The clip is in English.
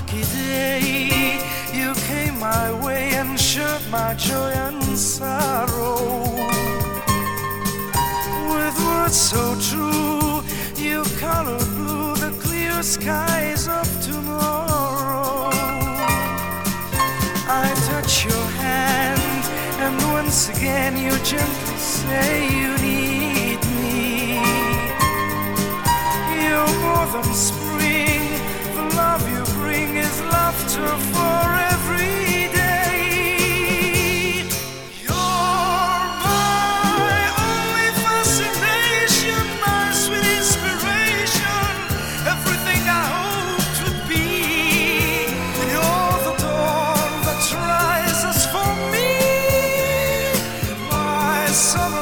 lucky day. You came my way and shared my joy and sorrow. With words so true, you colored blue the clear skies of tomorrow. I touch your hand, and once again you gently say you need me. You're more than spring, the love you bring is laughter for every day. You're my only fascination, my sweet inspiration, everything I hoped would be. You're the dawn that rises for me, my summer